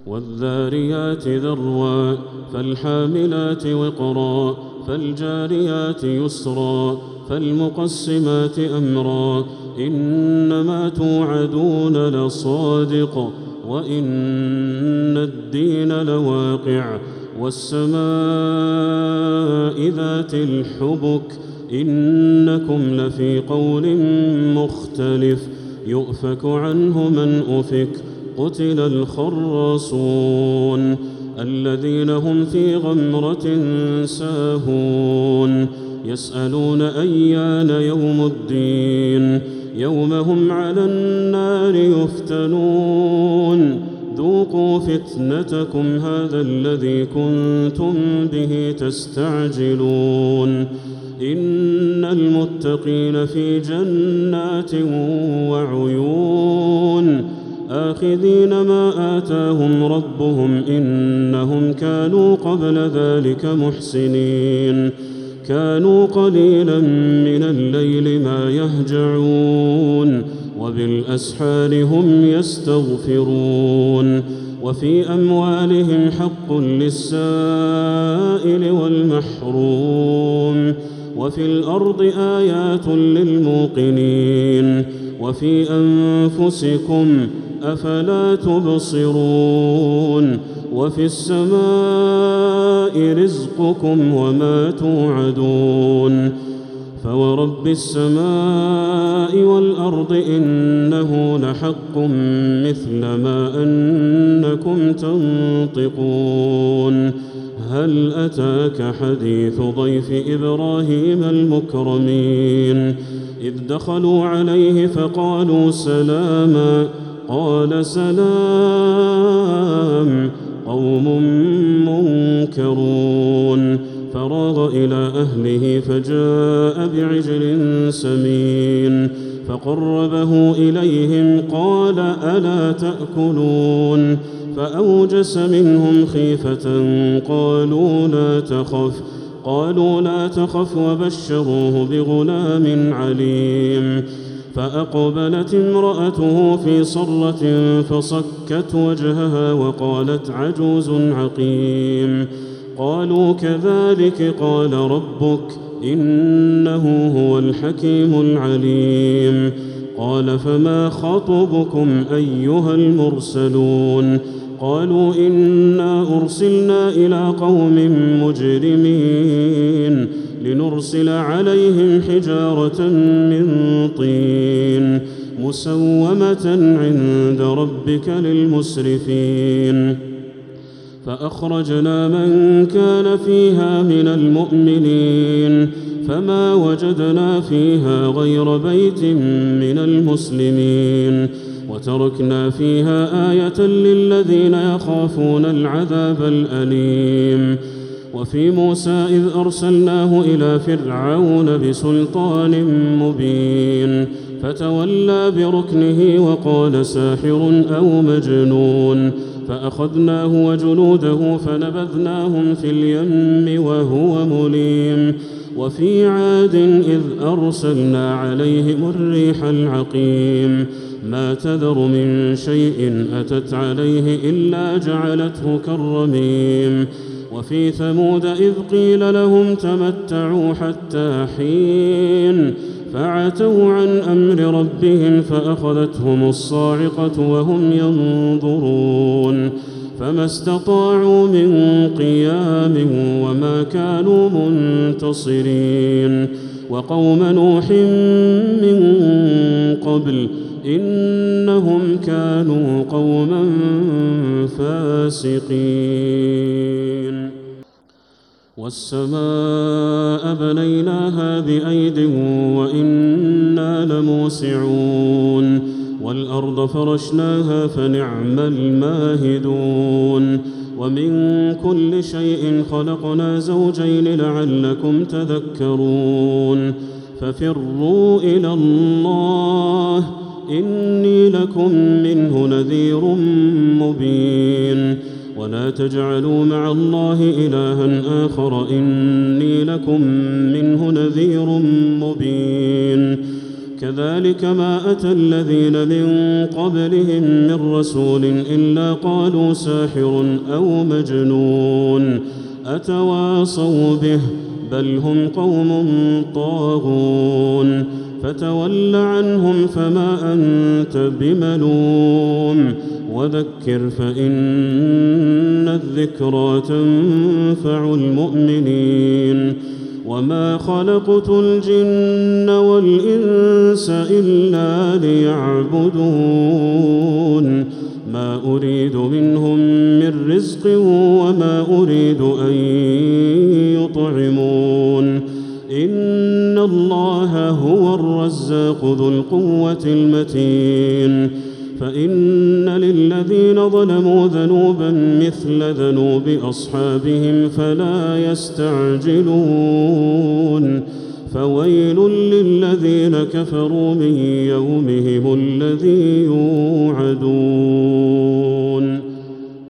والذاريات ذروا فالحاملات وقرا فالجاريات يسرا فالمقسمات أمرا إنما توعدون لصادق وإن الدين لواقع والسماء ذات الحبك إنكم لفي قول مختلف يؤفك عنه من أفك قتل الخراصون الذين هم في غمرة ساهون يسألون أيان يوم الدين يوم هم على النار يفتنون ذوقوا فتنتكم هذا الذي كنتم به تستعجلون إن المتقين في جنات وعيون آخذين ما آتاهم ربهم إنهم كانوا قبل ذلك محسنين كانوا قليلا من الليل ما يهجعون وبالأسحار هم يستغفرون وفي أموالهم حق للسائل والمحروم وفي الأرض آيات للموقنين وفي أنفسكم أفلا تبصرون وفي السماء رزقكم وما توعدون فورب السماء والأرض إنه لحق مثل ما أنكم تنطقون هل أتاك حديث ضيف إبراهيم المكرمين إذ دخلوا عليه فقالوا سلاما قال سلام قوم منكرون فراغ إلى أهله فجاء بعجل سمين فقربه إليهم قال ألا تأكلون فأوجس منهم خيفة قالوا لا تخف وبشروه بغلام عليم فأقبلت امرأته في صرة فصكت وجهها وقالت عجوز عقيم قالوا كذلك قال ربك إنه هو الحكيم العليم قال فما خطبكم أيها المرسلون قالوا إنا أرسلنا إلى قوم مجرمين لنرسل عليهم حجارة من طين مسومة عند ربك للمسرفين فأخرجنا من كان فيها من المؤمنين فما وجدنا فيها غير بيت من المسلمين وتركنا فيها آية للذين يخافون العذاب الأليم وفي موسى إذ أرسلناه إلى فرعون بسلطان مبين فتولى بركنه وقال ساحر أو مجنون فأخذناه وجنوده فنبذناهم في اليم وهو مليم وفي عاد إذ أرسلنا عليهم الريح العقيم ما تذر من شيء أتت عليه إلا جعلته كالرميم وفي ثمود إذ قيل لهم تمتعوا حتى حين فعتوا عن أمر ربهم فأخذتهم الصاعقة وهم ينظرون فما استطاعوا من قيام وما كانوا منتصرين وقوم نوح من قبل إنهم كانوا قوما فاسقين والسماء بنيناها بأيد وإنا لموسعون والأرض فرشناها فنعم الماهدون ومن كل شيء خلقنا زوجين لعلكم تذكرون ففروا إلى الله إني لكم منه نذير مبين ولا تجعلوا مع الله إلها آخر إني لكم منه نذير مبين كذلك ما أتى الذين من قبلهم من رسول إلا قالوا ساحر أو مجنون أتواصوا به بل هم قوم طاغون فتول عنهم فما أنت بملوم وذكر فإن الذكرى تنفع المؤمنين وما خلقت الجن والإنس إلا ليعبدون ما أريد منهم من رزق وما أريد أن يطعمون إن الله هو الرزاق ذو القوة المتين فإن للذين ظلموا ذنوبا مثل ذنوب أصحابهم فلا يستعجلون فويل للذين كفروا من يومهم الذي يوعدون